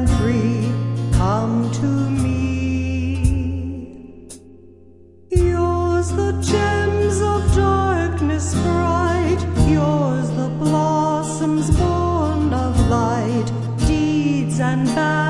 and free, come to me. Yours the gems of darkness bright, yours the blossoms born of light, deeds and bad